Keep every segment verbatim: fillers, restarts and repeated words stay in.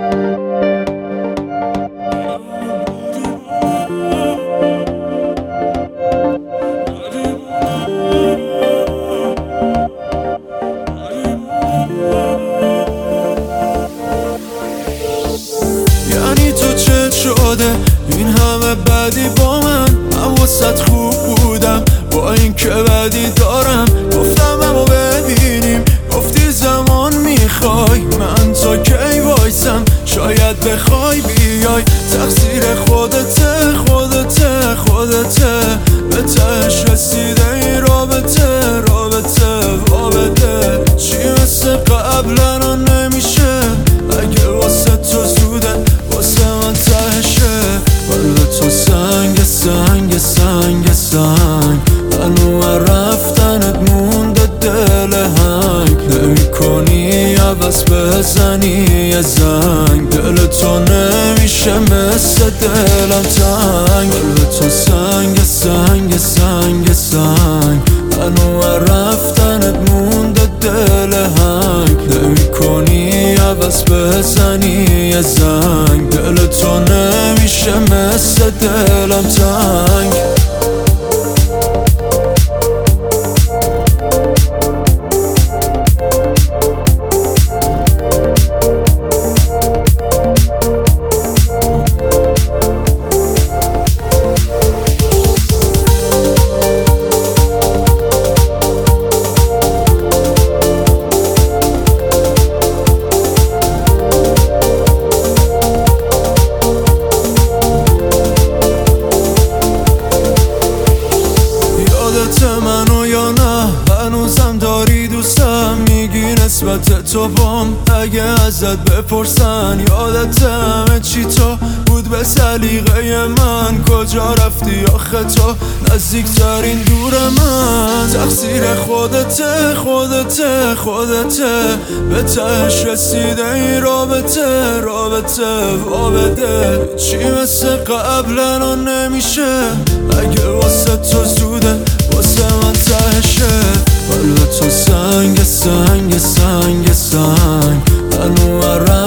یعنی تو چه شده این همه بدی با من؟ من واسط خوب بودم با این که بدی دارم. گفتم اما ببینیم، گفتی زمان میخوای، من تا کی وایسم؟ شاید بخوای بیای. تقصیر خودته خودته خودته، به تهش رسیده این رابطه رابطه وابده. چی مثل قبلا نمیشه؟ اگه واسه تو زوده واسه من تهشه. قلب تو سنگ سنگ سنگ سنگ، هنو رفتنت مونده دل هنگ. نمی کنی عوض بزنی یه زنگ، دل تو نمیشه مثل دلم تنگ. قلب تو سنگ سنگ سنگ سنگ، هنو رفتنت مونده دل هنگ. نمی کنی عوض بزنی یه زنگ، دل تو نمیشه مثل دلم تنگ. منو یا نه هنوزم داری دوستم میگی نسبت تو بام؟ اگه ازت بپرسن یادت همه چی تو بود به سلیقه من؟ کجا رفتی آخه تو نزدیکترین دور من؟ تقصیر خودته خودته خودته، به تهش رسیده این رابطه رابطه وابده. چی مثل قبلا نمیشه؟ اگه واسه تو زوده واسه من تهشه. قلب تو سنگ سنگ سنگ سنگ، هنو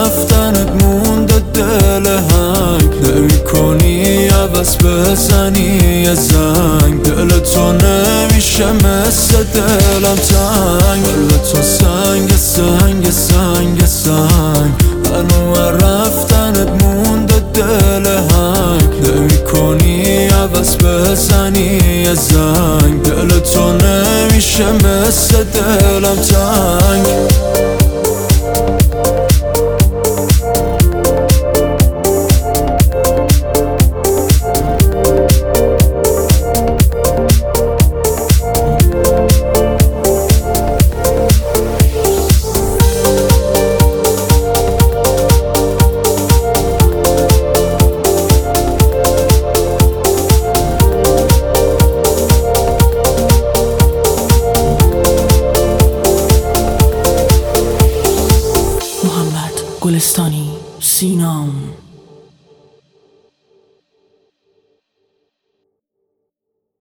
رفتنت مونده دل هنگ. نمی کنی عوض بزنی یه زنگ، دل تو نمیشه مثل دلم تنگ. قلب تو سنگ سنگ سنگ سنگ، هنو رفتنت مونده دل هنگ. نمی کنی عوض بزنی یه زنگ، دل تو نمیشه مثل دلم تنگ. گلستانی سینام.